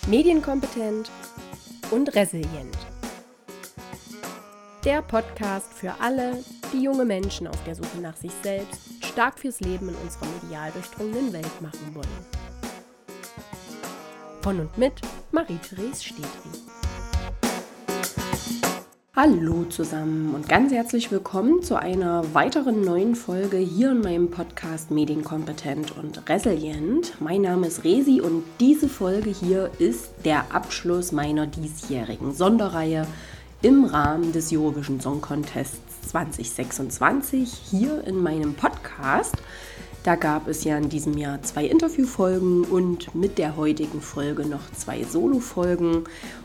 Medienkompetent und resilient. Der Podcast für alle, die junge Menschen auf der Suche nach sich selbst stark fürs Leben in unserer medial durchdrungenen Welt machen wollen. Von und mit Marie-Therese Stedri. Hallo zusammen und ganz herzlich willkommen zu einer weiteren neuen Folge hier in meinem Podcast Medienkompetent und resilient. Mein Name ist Resi und diese Folge hier ist der Abschluss meiner diesjährigen Sonderreihe im Rahmen des Eurovision Song Contests 2026 hier in meinem Podcast. Da gab es ja in diesem Jahr 2 Interviewfolgen und mit der heutigen Folge noch 2 Solo-Folgen.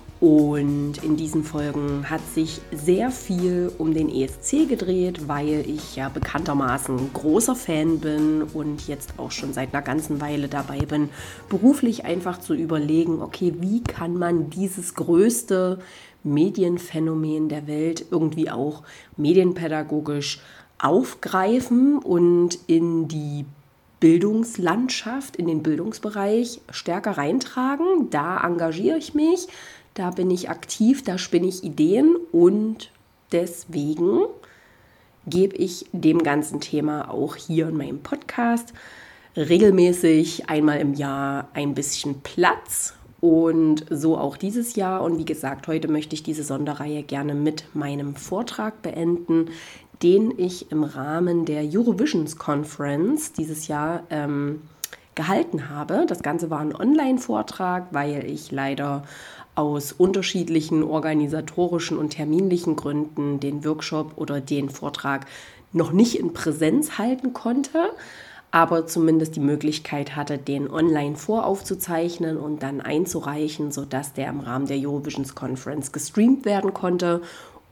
Und in diesen Folgen hat sich sehr viel um den ESC gedreht, weil ich ja bekanntermaßen großer Fan bin und jetzt auch schon seit einer ganzen Weile dabei bin, beruflich einfach zu überlegen, okay, wie kann man dieses größte Medienphänomen der Welt irgendwie auch medienpädagogisch aufgreifen und in die Bildungslandschaft, in den Bildungsbereich stärker reintragen. Da engagiere ich mich. Da bin ich aktiv, da spinne ich Ideen und deswegen gebe ich dem ganzen Thema auch hier in meinem Podcast regelmäßig einmal im Jahr ein bisschen Platz und so auch dieses Jahr. Und wie gesagt, heute möchte ich diese Sonderreihe gerne mit meinem Vortrag beenden, den ich im Rahmen der Eurovision Conference dieses Jahr gehalten habe. Das Ganze war ein Online-Vortrag, weil ich leider aus unterschiedlichen organisatorischen und terminlichen Gründen den Workshop oder den Vortrag noch nicht in Präsenz halten konnte, aber zumindest die Möglichkeit hatte, den online voraufzuzeichnen und dann einzureichen, sodass der im Rahmen der Eurovision Conference gestreamt werden konnte.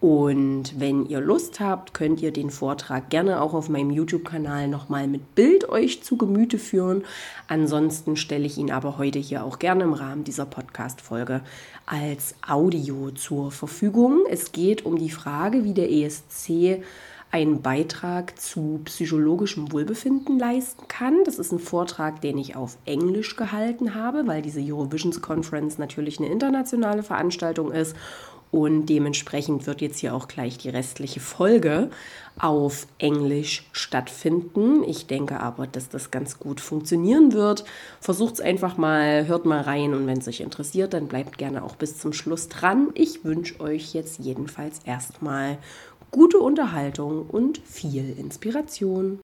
Und wenn ihr Lust habt, könnt ihr den Vortrag gerne auch auf meinem YouTube-Kanal nochmal mit Bild euch zu Gemüte führen. Ansonsten stelle ich ihn aber heute hier auch gerne im Rahmen dieser Podcast-Folge als Audio zur Verfügung. Es geht um die Frage, wie der ESC einen Beitrag zu psychologischem Wohlbefinden leisten kann. Das ist ein Vortrag, den ich auf Englisch gehalten habe, weil diese Eurovision Conference natürlich eine internationale Veranstaltung ist. Und dementsprechend wird jetzt hier auch gleich die restliche Folge auf Englisch stattfinden. Ich denke aber, dass das ganz gut funktionieren wird. Versucht es einfach mal, hört mal rein und wenn es euch interessiert, dann bleibt gerne auch bis zum Schluss dran. Ich wünsche euch jetzt jedenfalls erstmal gute Unterhaltung und viel Inspiration.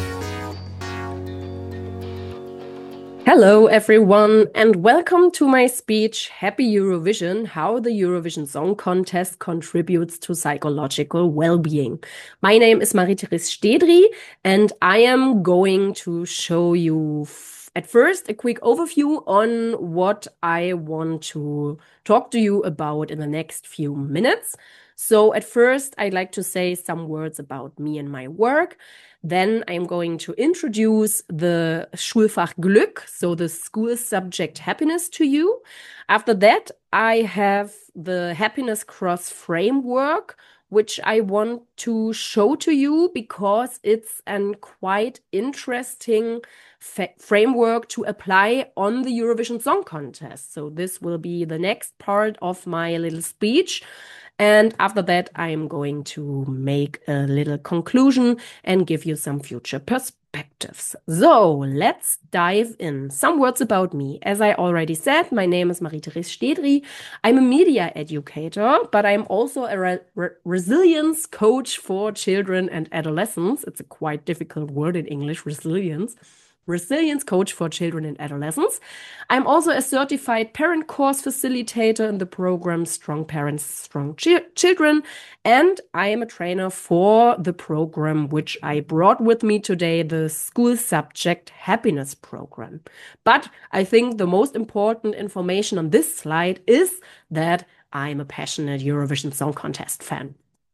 Hello everyone and welcome to my speech Happy Eurovision, how the Eurovision Song Contest contributes to psychological well-being. My name is Marie-Therese Stedri and I am going to show you at first a quick overview on what I want to talk to you about in the next few minutes. So at first I'd like to say some words about me and my work. Then I'm going to introduce the Schulfach Glück, so the school subject happiness to you. After that, I have the Happiness Cross framework, which I want to show to you because it's a quite interesting framework to apply on the Eurovision Song Contest. So this will be the next part of my little speech. And after that, I am going to make a little conclusion and give you some future perspectives. So let's dive in. Some words about me. As I already said, my name is Marie-Therese Stedri. I'm a media educator, but I'm also a resilience coach for children and adolescents. It's a quite difficult word in English, resilience. Resilience coach for children and adolescents. I'm also a certified parent course facilitator in the program Strong Parents, Strong Children. And I am a trainer for the program which I brought with me today, the School Subject Happiness Program. But I think the most important information on this slide is that I'm a passionate Eurovision Song Contest fan.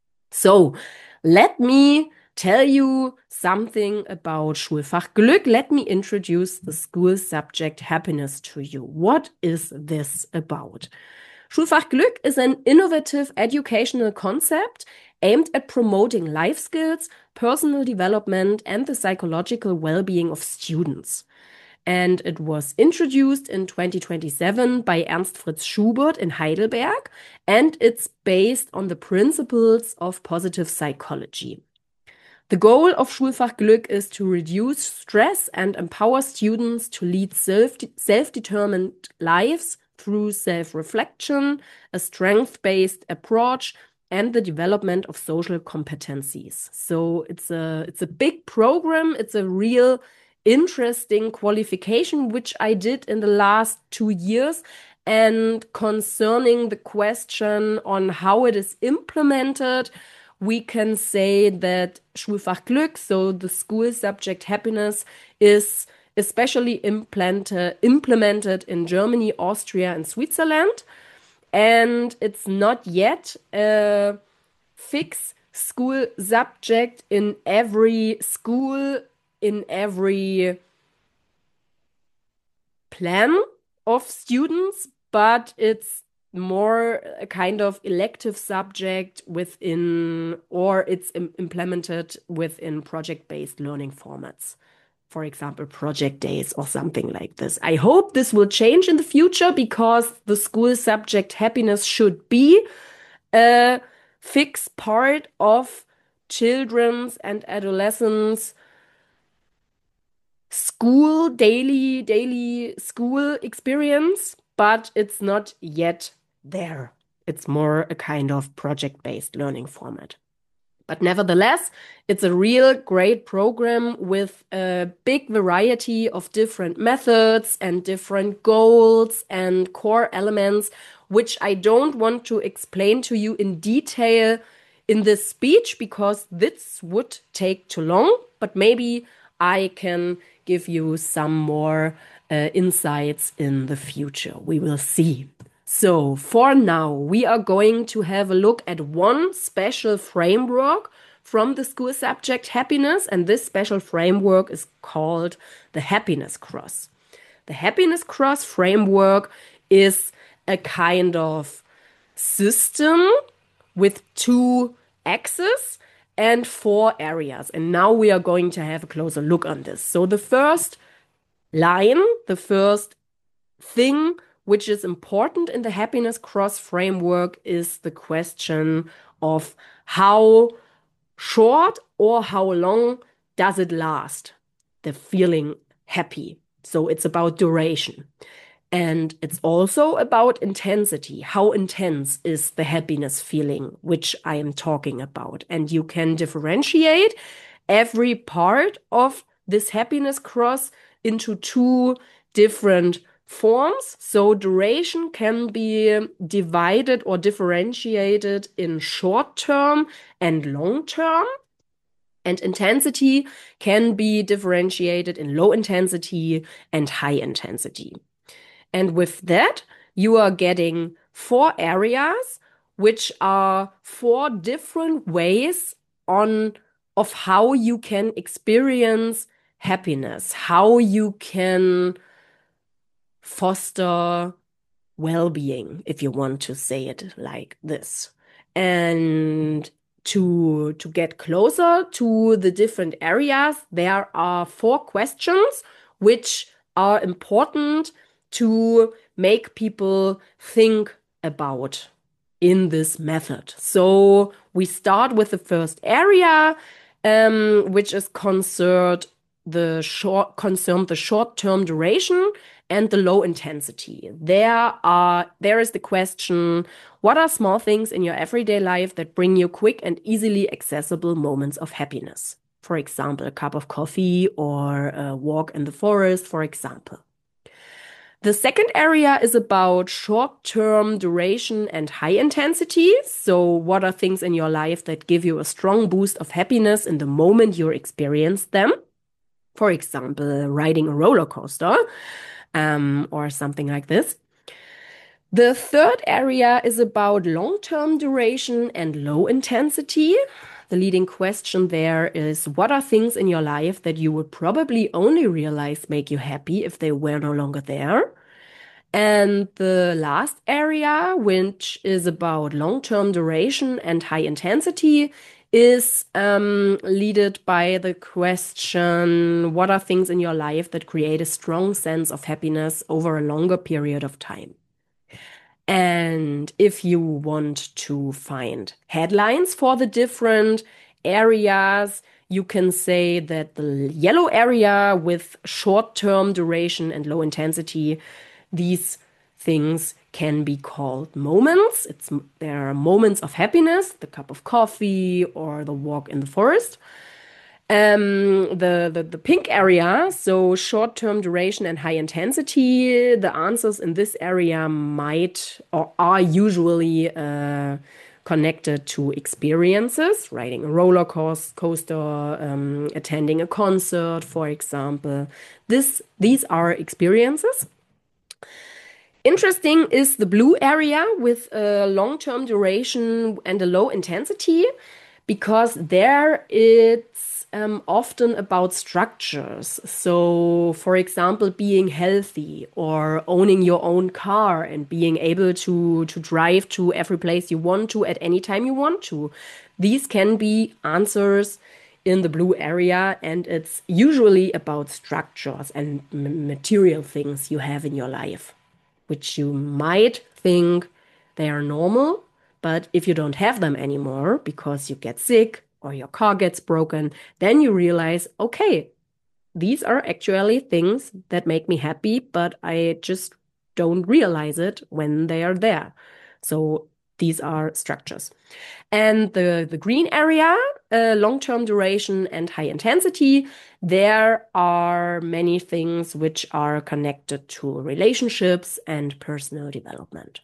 So let me tell you something about Schulfach Glück. Let me introduce the school subject happiness to you. What is this about? Schulfach Glück is an innovative educational concept aimed at promoting life skills, personal development, and the psychological well-being of students. and it was introduced in 2027 by Ernst Fritz Schubert in Heidelberg, and it's based on the principles of positive psychology. The goal of Schulfach Glück is to reduce stress and empower students to lead self-determined lives through self-reflection, a strength-based approach, and the development of social competencies. So it's a big program. It's a real interesting qualification, which I did in the last 2 years. And concerning the question on how it is implemented, we can say that Schulfach Glück, so the school subject happiness, is especially implemented in Germany, Austria, and Switzerland. And it's not yet a fixed school subject in every school, in every plan of students, but it's more a kind of elective subject within, or it's implemented within project-based learning formats. For example, project days or something like this. I hope this will change in the future because the school subject happiness should be a fixed part of children's and adolescents' school, daily school experience, but it's not yet there. It's more a kind of project-based learning format. But nevertheless, it's a real great program with a big variety of different methods and different goals and core elements, which I don't want to explain to you in detail in this speech because this would take too long, but maybe I can give you some more insights in the future. We will see. So for now, we are going to have a look at one special framework from the school subject happiness, and this special framework is called the Happiness Cross. The Happiness Cross framework is a kind of system with 2 axes and 4 areas. And now we are going to have a closer look on this. So the first line, the first thing which is important in the Happiness Cross framework is the question of how short or how long does it last, the feeling happy. So it's about duration. And it's also about intensity. How intense is the happiness feeling which I am talking about? And you can differentiate every part of this happiness cross into 2 different forms. So duration can be divided or differentiated in short term and long term. And intensity can be differentiated in low intensity and high intensity. And with that, you are getting 4 areas, which are 4 different ways of how you can experience happiness, how you can foster well-being, if you want to say it like this. And to get closer to the different areas, there are 4 questions which are important to make people think about in this method. So we start with the first area, which is concerned the short-term duration and the low intensity. There is the question, what are small things in your everyday life that bring you quick and easily accessible moments of happiness? For example, a cup of coffee or a walk in the forest, for example. The second area is about short-term duration and high intensity. So what are things in your life that give you a strong boost of happiness in the moment you experience them? For example, riding a roller coaster, or something like this. The third area is about long-term duration and low intensity. The leading question there is, what are things in your life that you would probably only realize make you happy if they were no longer there? And the last area, which is about long-term duration and high intensity, is leaded by the question, what are things in your life that create a strong sense of happiness over a longer period of time? And if you want to find headlines for the different areas, you can say that the yellow area with short-term duration and low intensity, these things can be called moments. There are moments of happiness, the cup of coffee or the walk in the forest. The pink area, so short-term duration and high intensity, the answers in this area might or are usually connected to experiences, riding a roller coaster, attending a concert, for example. These are experiences. Interesting is the blue area with a long-term duration and a low intensity, because there it's often about structures. So, for example, being healthy or owning your own car and being able to drive to every place you want to at any time you want to. These can be answers in the blue area, and it's usually about structures and material things you have in your life, which you might think they are normal, but if you don't have them anymore because you get sick or your car gets broken, then you realize, okay, these are actually things that make me happy, but I just don't realize it when they are there. So these are structures. And the green area, long-term duration and high intensity, there are many things which are connected to relationships and personal development.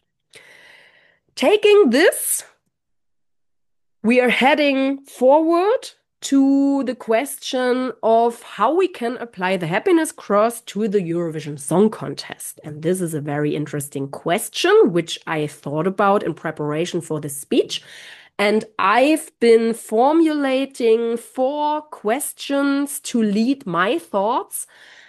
Taking this, we are heading forward to the question of how we can apply the happiness cross to the Eurovision Song Contest. And this is a very interesting question, which I thought about in preparation for this speech. And I've been formulating 4 questions to lead my thoughts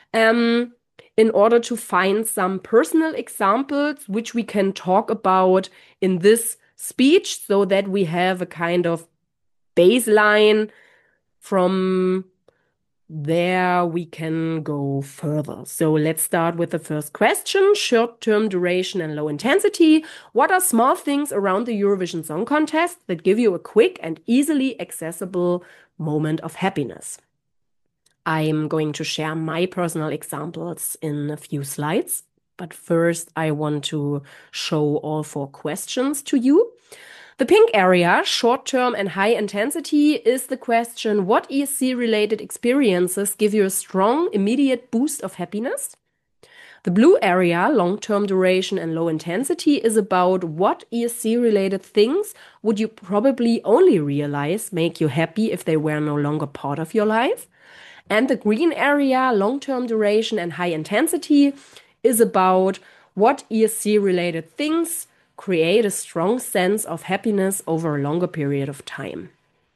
in order to find some personal examples which we can talk about in this speech, so that we have a kind of baseline. From there, we can go further. So let's start with the first question, short-term duration and low intensity. What are small things around the Eurovision Song Contest that give you a quick and easily accessible moment of happiness? I'm going to share my personal examples in a few slides, but first I want to show all 4 questions to you. The pink area, short-term and high intensity, is the question, what ESC-related experiences give you a strong, immediate boost of happiness? The blue area, long-term duration and low intensity, is about what ESC-related things would you probably only realize make you happy if they were no longer part of your life? And the green area, long-term duration and high intensity, is about what ESC-related things create a strong sense of happiness over a longer period of time.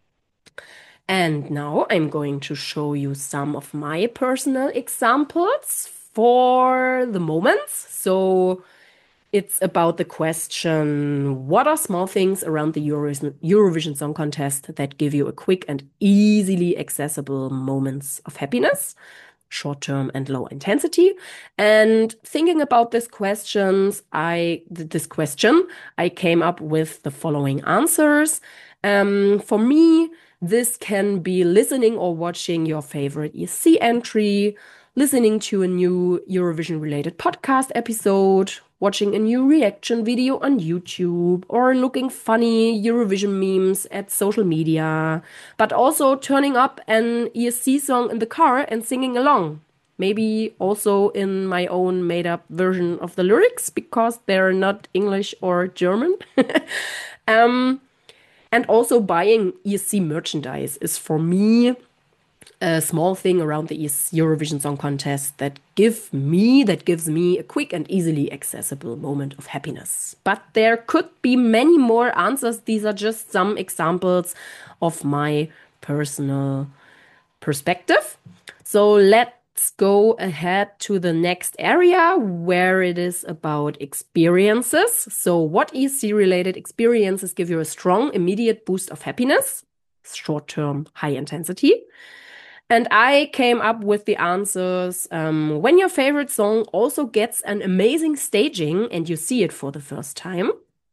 And now I'm going to show you some of my personal examples for the moments. So it's about the question, what are small things around the Eurovision Song Contest that give you a quick and easily accessible moments of happiness? Short-term and low intensity. And thinking about this question, I came up with the following answers. For me, this can be listening or watching your favorite ESC entry, listening to a new Eurovision-related podcast episode, watching a new reaction video on YouTube, or looking funny Eurovision memes at social media, but also turning up an ESC song in the car and singing along. Maybe also in my own made-up version of the lyrics, because they're not English or German. And also buying ESC merchandise is for me a small thing around the Eurovision Song Contest that gives me a quick and easily accessible moment of happiness. But there could be many more answers. These are just some examples of my personal perspective. So let's go ahead to the next area, where it is about experiences. So what ESC-related experiences give you a strong, immediate boost of happiness? short-term high intensity. And I came up with the answers when your favorite song also gets an amazing staging and you see it for the first time,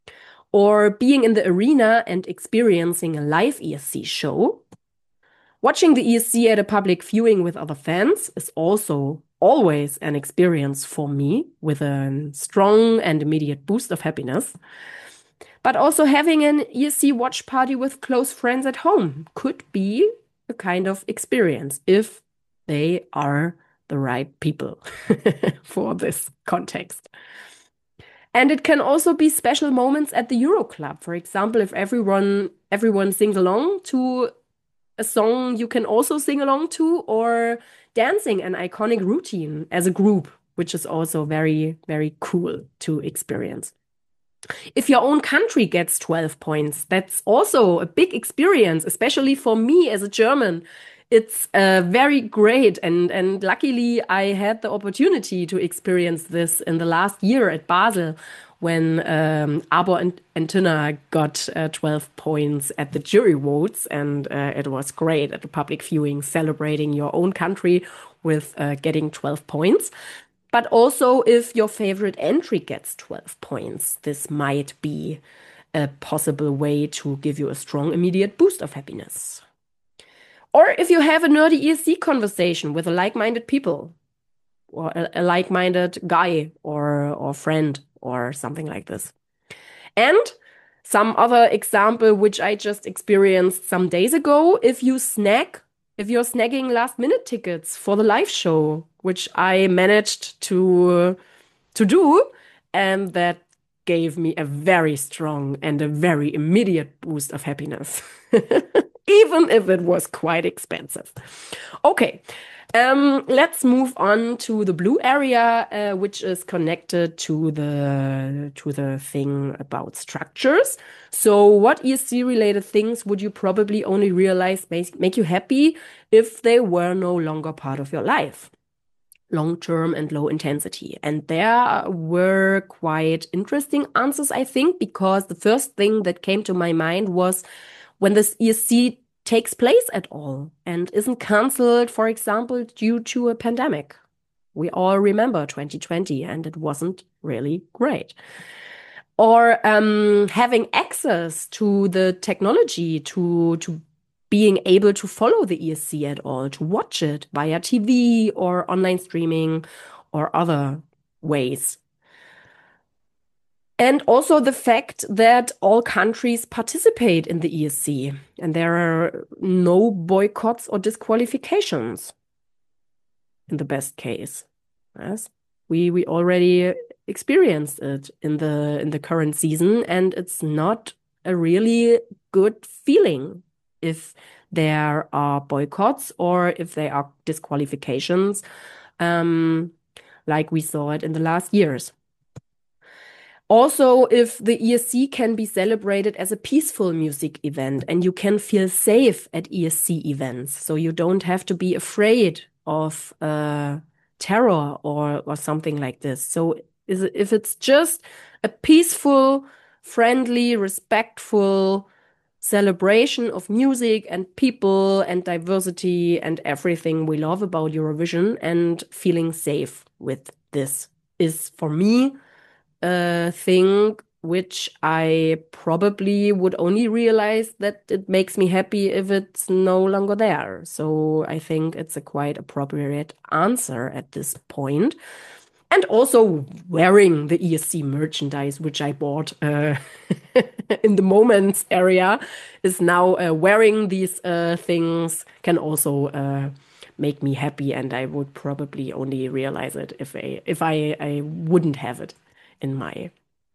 or being in the arena and experiencing a live ESC show. Watching the ESC at a public viewing with other fans is also always an experience for me with a strong and immediate boost of happiness. But also having an ESC watch party with close friends at home could be a kind of experience if they are the right people for this context. And it can also be special moments at the Euro Club. For example, if everyone sings along to a song you can also sing along to, or dancing an iconic routine as a group, which is also very, very cool to experience. If your own country gets 12 points, that's also a big experience, especially for me as a German. It's very great. And luckily, I had the opportunity to experience this in the last year at Basel when Arbor and Tünner got 12 points at the jury votes. And it was great at the public viewing, celebrating your own country with getting 12 points. But also, if your favorite entry gets 12 points, this might be a possible way to give you a strong immediate boost of happiness. Or if you have a nerdy ESC conversation with a like-minded people, or a like-minded guy or friend or something like this. And some other example, which I just experienced some days ago, if you're snagging last-minute tickets for the live show, which I managed to do, and that gave me a very strong and a very immediate boost of happiness, even if it was quite expensive. Okay, let's move on to the blue area, which is connected to the thing about structures. So, what ESC-related things would you probably only realize make you happy if they were no longer part of your life? Long-term and low intensity. And there were quite interesting answers, I think, because the first thing that came to my mind was when this ESC takes place at all and isn't cancelled, for example, due to a pandemic. We all remember 2020, and it wasn't really great. Or having access to the technology to being able to follow the ESC at all, to watch it via TV or online streaming or other ways. And also the fact that all countries participate in the ESC and there are no boycotts or disqualifications in the best case. Yes, we already experienced it in the current season, and it's not a really good feeling if there are boycotts or if there are disqualifications, like we saw it in the last years. Also, if the ESC can be celebrated as a peaceful music event and you can feel safe at ESC events, so you don't have to be afraid of terror or something like this. So if it's just a peaceful, friendly, respectful celebration of music and people and diversity and everything we love about Eurovision, and feeling safe with this is for me a thing which I probably would only realize that it makes me happy if it's no longer there. So I think it's a quite appropriate answer at this point. And also wearing the ESC merchandise, which I bought in the Moments area, is now wearing these things can also make me happy, and I would probably only realize it if I wouldn't have it in my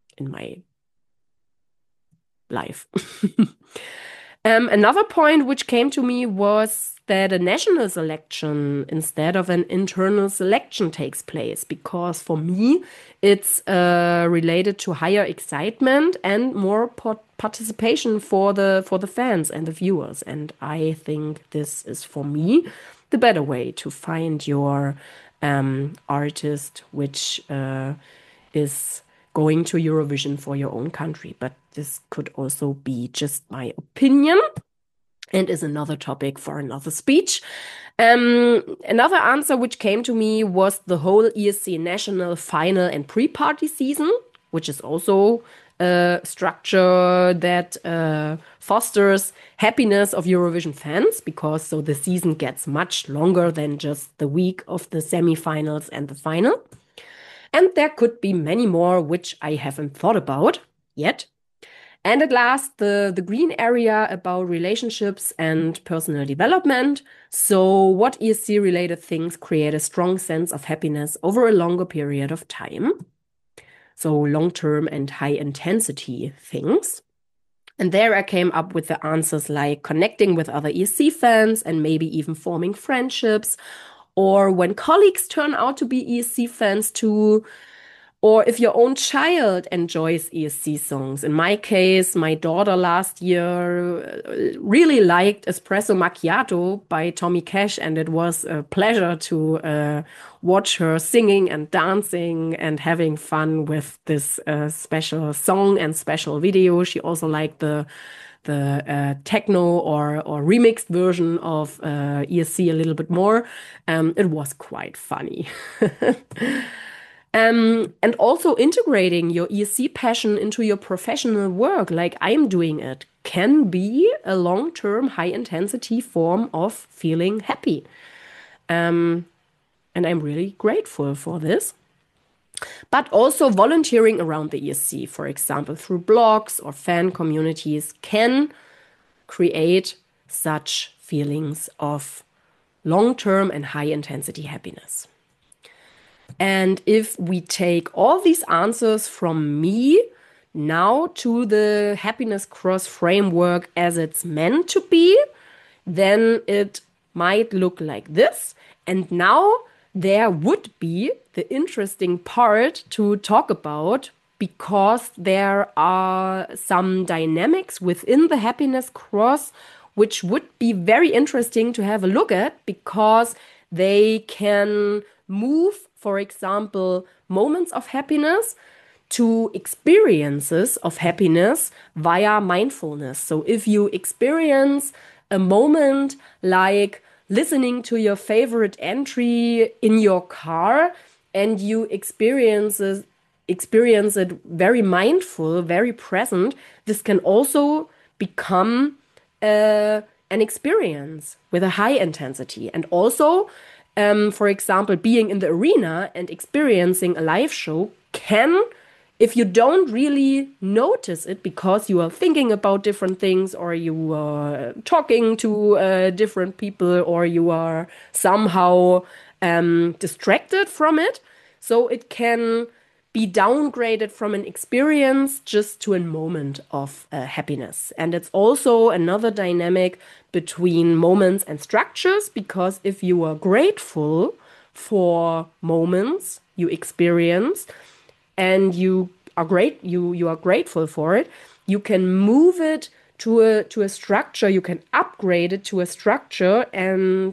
life. Another point which came to me was that a national selection instead of an internal selection takes place, because for me it's related to higher excitement and more participation for the fans and the viewers, and I think this is for me the better way to find your artist which is going to Eurovision for your own country. But this could also be just my opinion. and is another topic for another speech. Another answer which came to me was the whole ESC national final and pre-party season, which is also a structure that fosters happiness of Eurovision fans, because so the season gets much longer than just the week of the semifinals and the final. And there could be many more which I haven't thought about yet. And at last, the green area about relationships and personal development. So, what ESC related things create a strong sense of happiness over a longer period of time? So, long term and high intensity things. And there I came up with the answers like connecting with other ESC fans and maybe even forming friendships, or when colleagues turn out to be ESC fans too, or if your own child enjoys ESC songs. In my case, my daughter last year really liked Espresso Macchiato by Tommy Cash, and it was a pleasure to watch her singing and dancing and having fun with this special song and special video. She also liked the techno or remixed version of ESC a little bit more. It was quite funny. And also integrating your ESC passion into your professional work, like I'm doing it, can be a long-term, high-intensity form of feeling happy. And I'm really grateful for this. But also volunteering around the ESC, for example, through blogs or fan communities, can create such feelings of long-term and high-intensity happiness. And if we take all these answers from me now to the happiness cross framework as it's meant to be, then it might look like this. And now there would be the interesting part to talk about, because there are some dynamics within the happiness cross which would be very interesting to have a look at, because they can move, for example, moments of happiness to experiences of happiness via mindfulness. So if you experience a moment like listening to your favorite entry in your car, and you experience it very mindful, very present, this can also become an experience with a high intensity. And also, for example, being in the arena and experiencing a live show can, if you don't really notice it because you are thinking about different things, or you are talking to different people, or you are somehow distracted from it, so it can be downgraded from an experience just to a moment of happiness. And it's also another dynamic between moments and structures, because if you are grateful for moments you experience and you are grateful for it, you can move it to a structure, you can upgrade it to a structure and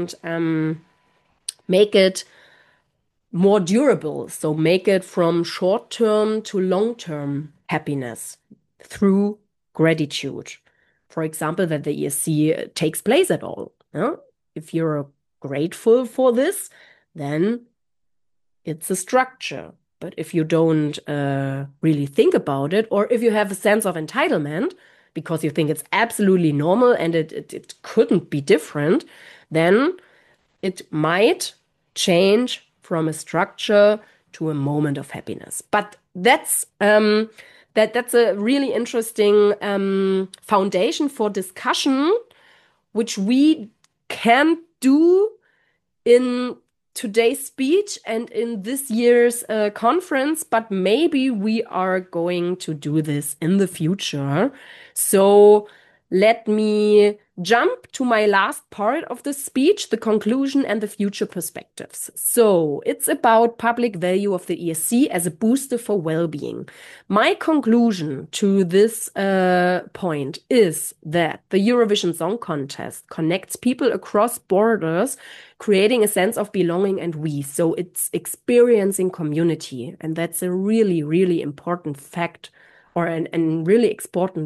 make it more durable. So make it from short-term to long-term happiness through gratitude. For example, that the ESC takes place at all. Yeah? If you're grateful for this, then it's a structure. But if you don't really think about it, or if you have a sense of entitlement because you think it's absolutely normal and it couldn't be different, then it might change from a structure to a moment of happiness. But that's a really interesting foundation for discussion, which we can do in today's speech and in this year's conference, but maybe we are going to do this in the future. So let me jump to my last part of the speech, the conclusion and the future perspectives. So it's about public value of the ESC as a booster for well-being. My conclusion to this point is that the Eurovision Song Contest connects people across borders, creating a sense of belonging and we. So it's experiencing community. And that's a really, really important fact, or a really important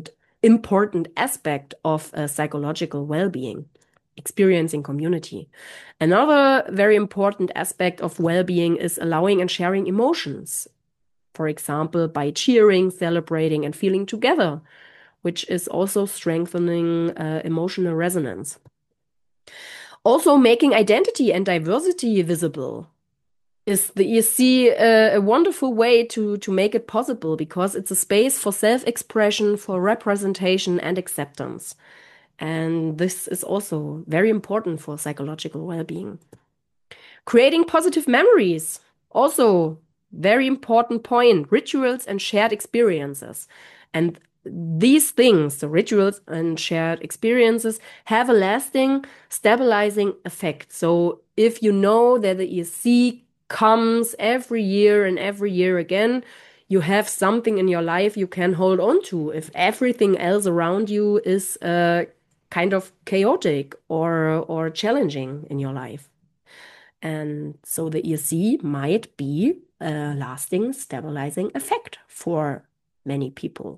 important aspect of psychological well-being, experiencing community. Another very important aspect of well-being is allowing and sharing emotions. For example, by cheering, celebrating, and feeling together, which is also strengthening emotional resonance. Also, making identity and diversity visible is the ESC a wonderful way to make it possible, because it's a space for self-expression, for representation and acceptance. And this is also very important for psychological well-being. Creating positive memories, also very important point, rituals and shared experiences. And these things, the rituals and shared experiences, have a lasting, stabilizing effect. So if you know that the ESC comes every year and every year again, you have something in your life you can hold on to. If everything else around you is kind of chaotic or challenging in your life. And so the ESC might be a lasting, stabilizing effect for many people.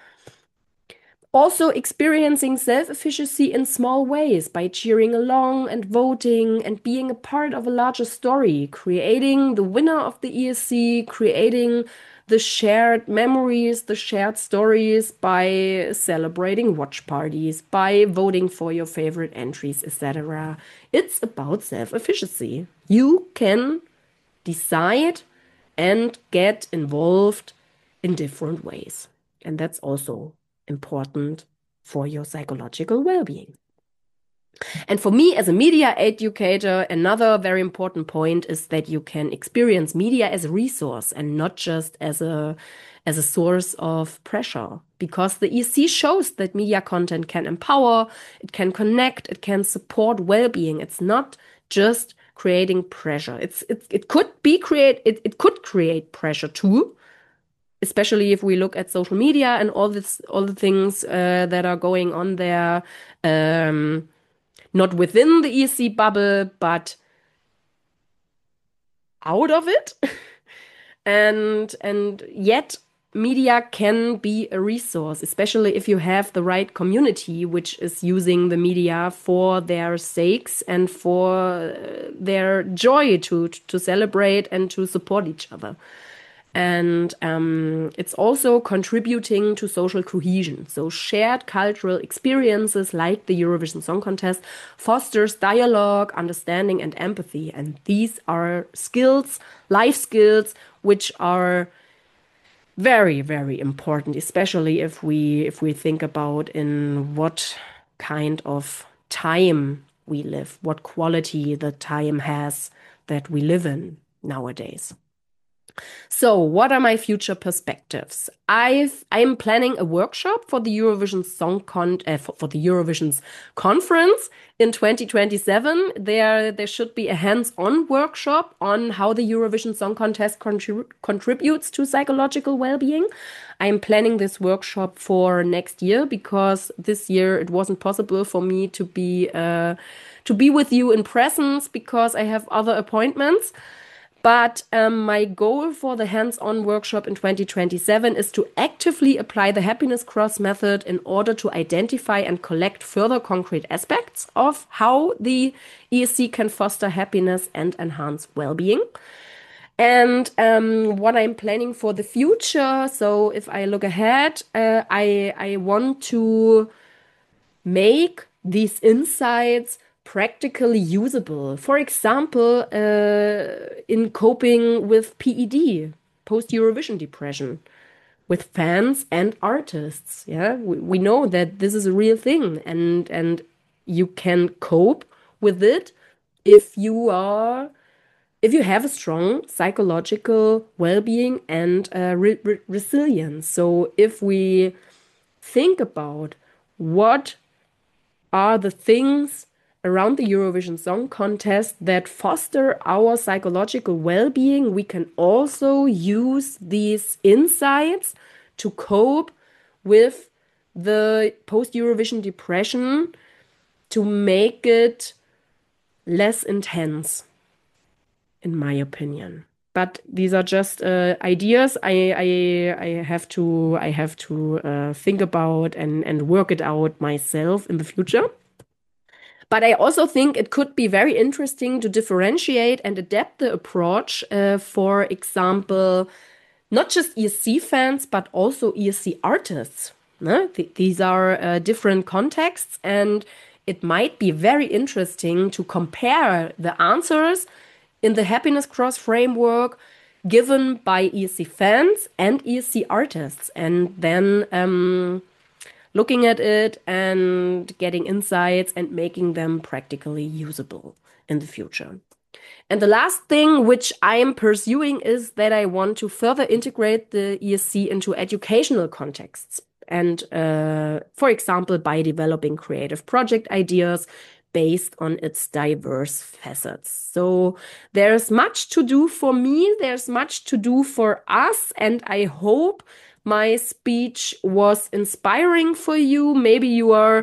Also experiencing self-efficacy in small ways by cheering along and voting and being a part of a larger story, creating the winner of the ESC, creating the shared memories, the shared stories by celebrating watch parties, by voting for your favorite entries, etc. It's about self-efficacy. You can decide and get involved in different ways. And that's also important for your psychological well-being. And for me, as a media educator, another very important point is that you can experience media as a resource and not just as a source of pressure. Because the ESC shows that media content can empower, it can connect, it can support well-being. It's not just creating pressure. It could create pressure too, especially if we look at social media and all the things that are going on there, not within the ESC bubble, but out of it. and yet media can be a resource, especially if you have the right community, which is using the media for their sakes and for their joy to celebrate and to support each other. And it's also contributing to social cohesion. So shared cultural experiences like the Eurovision Song Contest fosters dialogue, understanding, and empathy. And these are skills, life skills, which are very, very important, especially if we think about in what kind of time we live, what quality the time has that we live in nowadays. So, what are my future perspectives? I'm planning a workshop for the Eurovision for the Eurovision's conference in 2027. There should be a hands-on workshop on how the Eurovision Song Contest contributes to psychological well-being. I'm planning this workshop for next year because this year it wasn't possible for me to be with you in presence because I have other appointments. But my goal for the hands-on workshop in 2027 is to actively apply the happiness cross method in order to identify and collect further concrete aspects of how the ESC can foster happiness and enhance well-being. And what I'm planning for the future, so if I look ahead, I want to make these insights practically usable. For example, in coping with PED, post-Eurovision depression, with fans and artists. Yeah, we know that this is a real thing, and you can cope with it if you have a strong psychological well-being and resilience. So if we think about what are the things around the Eurovision Song Contest that foster our psychological well-being, we can also use these insights to cope with the post-Eurovision depression to make it less intense, in my opinion. but these are just ideas I have to think about and work it out myself in the future. But I also think it could be very interesting to differentiate and adapt the approach, for example, not just ESC fans, but also ESC artists. Ne? These are different contexts, and it might be very interesting to compare the answers in the Happiness Cross framework given by ESC fans and ESC artists, and then looking at it and getting insights and making them practically usable in the future. And the last thing which I am pursuing is that I want to further integrate the ESC into educational contexts. And for example, by developing creative project ideas based on its diverse facets. So there's much to do for me, there's much to do for us, and I hope my speech was inspiring for you. Maybe you are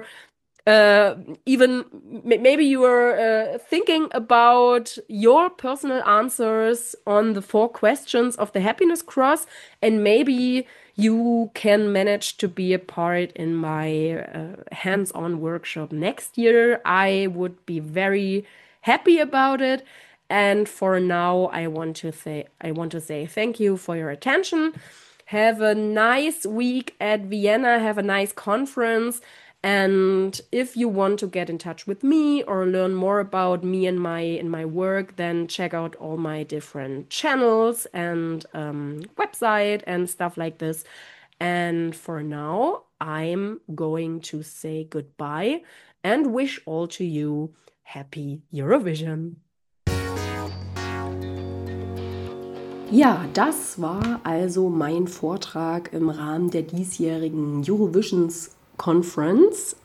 thinking about your personal answers on the 4 questions of the Happiness Cross, and maybe you can manage to be a part in my hands-on workshop next year. I would be very happy about it. And for now, I want to say thank you for your attention. Have a nice week at Vienna. Have a nice conference. And if you want to get in touch with me or learn more about me and my work, then check out all my different channels and website and stuff like this. And for now, I'm going to say goodbye and wish all to you happy Eurovision. Ja, das war also mein Vortrag im Rahmen der diesjährigen Eurovisions Conference,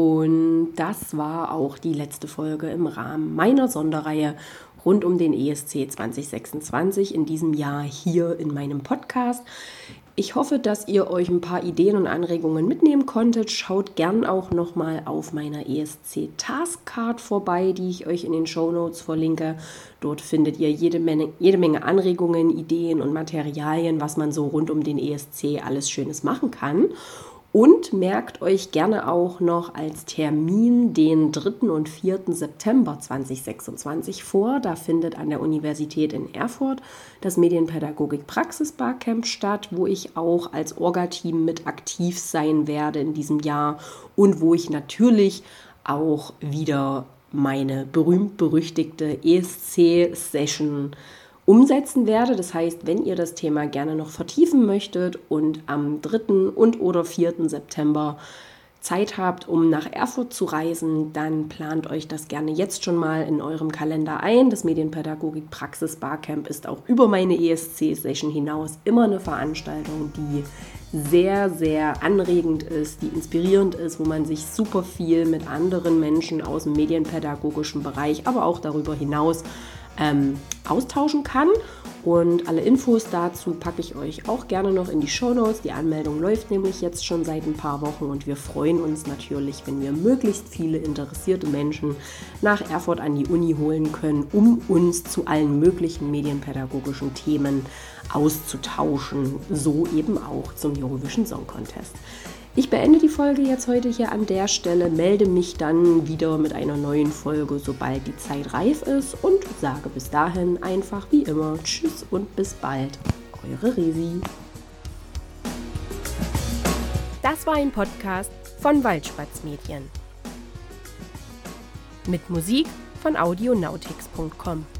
und das war auch die letzte Folge im Rahmen meiner Sonderreihe rund um den ESC 2026 in diesem Jahr hier in meinem Podcast. Ich hoffe, dass ihr euch ein paar Ideen und Anregungen mitnehmen konntet. Schaut gern auch nochmal auf meiner ESC Taskcard vorbei, die ich euch in den Shownotes verlinke. Dort findet ihr jede Menge Anregungen, Ideen und Materialien, was man so rund um den ESC alles Schönes machen kann. Und merkt euch gerne auch noch als Termin den 3. und 4. September 2026 vor. Da findet an der Universität in Erfurt das Medienpädagogik-Praxis-Barcamp statt, wo ich auch als Orga-Team mit aktiv sein werde in diesem Jahr und wo ich natürlich auch wieder meine berühmt-berüchtigte ESC-Session umsetzen werde. Das heißt, wenn ihr das Thema gerne noch vertiefen möchtet und am 3. und oder 4. September Zeit habt, um nach Erfurt zu reisen, dann plant euch das gerne jetzt schon mal in eurem Kalender ein. Das Medienpädagogik-Praxis-Barcamp ist auch über meine ESC-Session hinaus immer eine Veranstaltung, die sehr, sehr anregend ist, die inspirierend ist, wo man sich super viel mit anderen Menschen aus dem medienpädagogischen Bereich, aber auch darüber hinaus austauschen kann. Und alle Infos dazu packe ich euch auch gerne noch in die Shownotes. Die Anmeldung läuft nämlich jetzt schon seit ein paar Wochen und wir freuen uns natürlich, wenn wir möglichst viele interessierte Menschen nach Erfurt an die Uni holen können, um uns zu allen möglichen medienpädagogischen Themen auszutauschen, so eben auch zum Eurovision Song Contest. Ich beende die Folge jetzt heute hier an der Stelle, melde mich dann wieder mit einer neuen Folge, sobald die Zeit reif ist, und sage bis dahin einfach wie immer Tschüss und bis bald. Eure Resi. Das war ein Podcast von Waldspatz Medien. Mit Musik von audionautics.com.